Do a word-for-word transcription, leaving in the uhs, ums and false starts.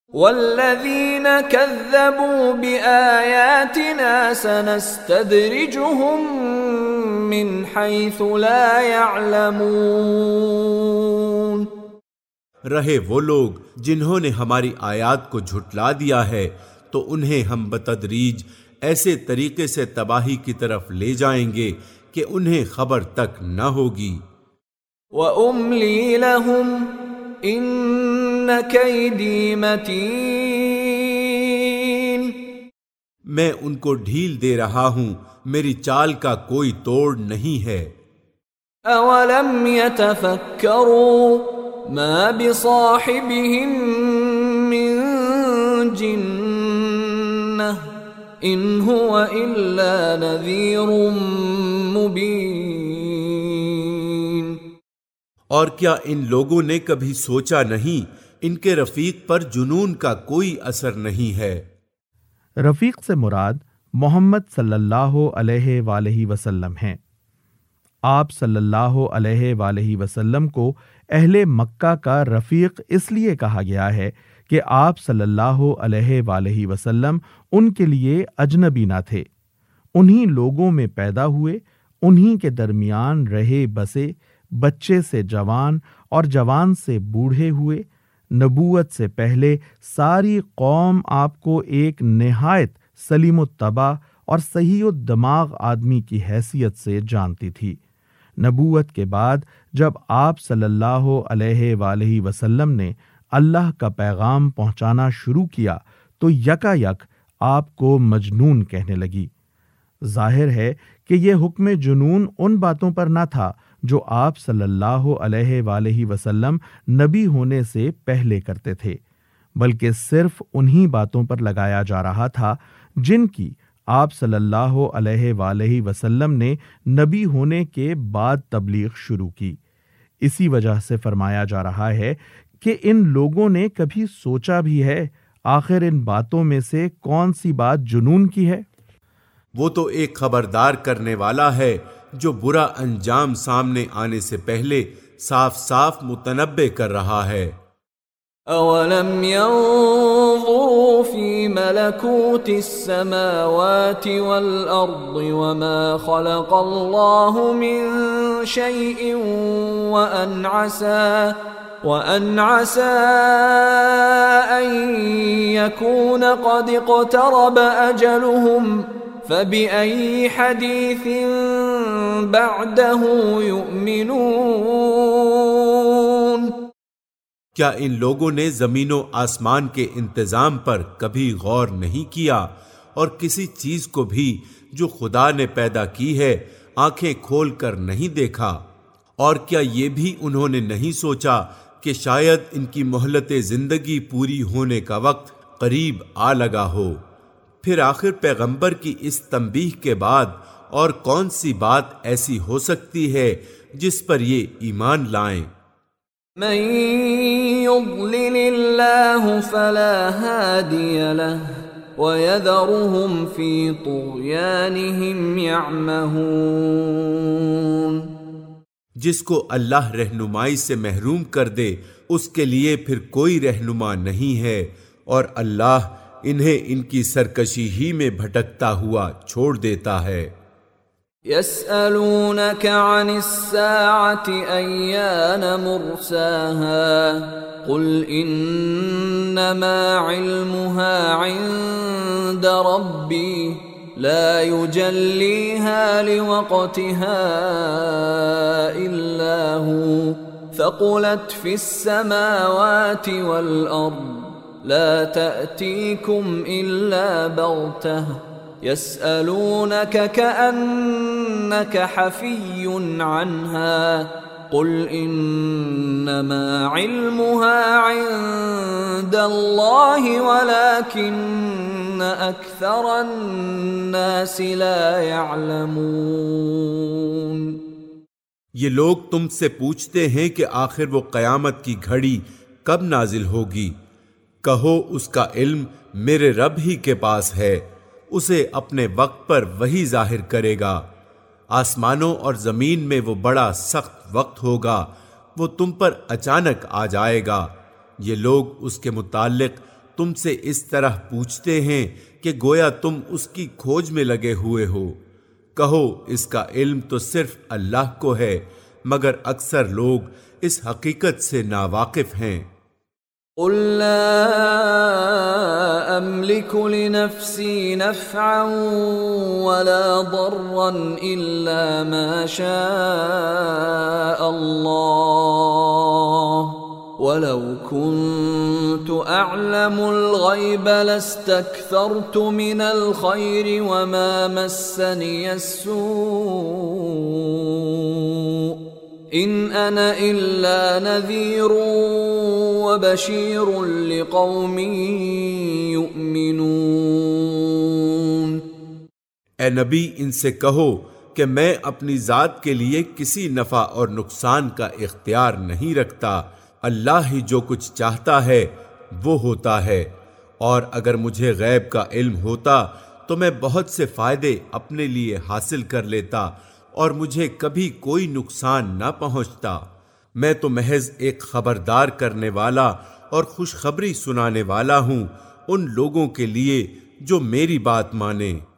والذین کذبوا بآیاتنا سنستدرجهم من حیث لا یعلمون۔ رہے وہ لوگ جنہوں نے ہماری آیات کو جھٹلا دیا ہے تو انہیں ہم بتدریج ایسے طریقے سے تباہی کی طرف لے جائیں گے کہ انہیں خبر تک نہ ہوگی۔ وَأُمْلِي لَهُمْ إِنَّ كَيْدِي مَتِينٌ۔ میں ان کو ڈھیل دے رہا ہوں، میری چال کا کوئی توڑ نہیں ہے۔ أَوَلَمْ يَتَفَكَّرُوا مَا بِصَاحِبِهِم مِّن جِنَّةٍ إِنْ هُوَ إِلَّا نَذِيرٌ مُبِينٌ۔ اور کیا ان لوگوں نے کبھی سوچا نہیں ان کے رفیق پر جنون کا کوئی اثر نہیں ہے؟ رفیق سے مراد محمد صلی اللہ علیہ وآلہ وسلم ہیں۔ آپ صلی اللہ علیہ وآلہ وسلم کو اہل مکہ کا رفیق اس لیے کہا گیا ہے کہ آپ صلی اللہ علیہ وآلہ وسلم ان کے لیے اجنبی نہ تھے، انہی لوگوں میں پیدا ہوئے، انہی کے درمیان رہے بسے، بچے سے جوان اور جوان سے بوڑھے ہوئے۔ نبوت سے پہلے ساری قوم آپ کو ایک نہایت سلیم الطبع اور صحیح الدماغ آدمی کی حیثیت سے جانتی تھی۔ نبوت کے بعد جب آپ صلی اللہ علیہ وآلہ وسلم نے اللہ کا پیغام پہنچانا شروع کیا تو یکا یک آپ کو مجنون کہنے لگی۔ ظاہر ہے کہ یہ حکم جنون ان باتوں پر نہ تھا جو آپ صلی اللہ علیہ وآلہ وسلم نبی ہونے سے پہلے کرتے تھے، بلکہ صرف انہی باتوں پر لگایا جا رہا تھا جن کی آپ صلی اللہ علیہ وآلہ وسلم نے نبی ہونے کے بعد تبلیغ شروع کی۔ اسی وجہ سے فرمایا جا رہا ہے کہ ان لوگوں نے کبھی سوچا بھی ہے آخر ان باتوں میں سے کون سی بات جنون کی ہے؟ وہ تو ایک خبردار کرنے والا ہے جو برا انجام سامنے آنے سے پہلے صاف صاف متنبع کر رہا ہے۔ اولم ينظروا في ملكوت السماوات والارض وما خلق الله من شيء وان عسى وان عسى ان يكون قد اقترب اجلهم فبأي حديث بعده يؤمنون۔ کیا ان لوگوں نے زمین و آسمان کے انتظام پر کبھی غور نہیں کیا اور کسی چیز کو بھی جو خدا نے پیدا کی ہے آنکھیں کھول کر نہیں دیکھا؟ اور کیا یہ بھی انہوں نے نہیں سوچا کہ شاید ان کی مہلت زندگی پوری ہونے کا وقت قریب آ لگا ہو؟ پھر آخر پیغمبر کی اس تنبیہ کے بعد اور کون سی بات ایسی ہو سکتی ہے جس پر یہ ایمان لائیں؟ من يضلل الله فلا هادي له ويذرهم في طغيانهم يعمهون۔ جس کو اللہ رہنمائی سے محروم کر دے اس کے لیے پھر کوئی رہنما نہیں ہے، اور اللہ انہیں ان کی سرکشی ہی میں بھٹکتا ہوا چھوڑ دیتا ہے۔ يسألونك عن الساعة أيان مرساها قل إنما علمها عند ربي لا يجليها لوقتها إلا هو ثقلت في السماوات والأرض لا تأتيكم إلا بغتة يسألونك كأنك حفي عنها قل إنما علمها عند الله ولكن أكثر الناس لا يعلمون۔ یہ لوگ تم سے پوچھتے ہیں کہ آخر وہ قیامت کی گھڑی کب نازل ہوگی؟ کہو اس کا علم میرے رب ہی کے پاس ہے، اسے اپنے وقت پر وہی ظاہر کرے گا۔ آسمانوں اور زمین میں وہ بڑا سخت وقت ہوگا، وہ تم پر اچانک آ جائے گا۔ یہ لوگ اس کے متعلق تم سے اس طرح پوچھتے ہیں کہ گویا تم اس کی کھوج میں لگے ہوئے ہو۔ کہو اس کا علم تو صرف اللہ کو ہے، مگر اکثر لوگ اس حقیقت سے ناواقف ہیں۔ قل لا أملك لنفسي نفعا ولا ضرا إلا ما شاء الله ولو كنت أعلم الغيب لاستكثرت من الخير وما مسني السوء إن أنا إلا نذير وبشير لقوم يؤمنون۔ اے نبی ان سے کہو کہ میں اپنی ذات کے لیے کسی نفع اور نقصان کا اختیار نہیں رکھتا، اللہ ہی جو کچھ چاہتا ہے وہ ہوتا ہے، اور اگر مجھے غیب کا علم ہوتا تو میں بہت سے فائدے اپنے لیے حاصل کر لیتا اور مجھے کبھی کوئی نقصان نہ پہنچتا۔ میں تو محض ایک خبردار کرنے والا اور خوشخبری سنانے والا ہوں ان لوگوں کے لیے جو میری بات مانیں۔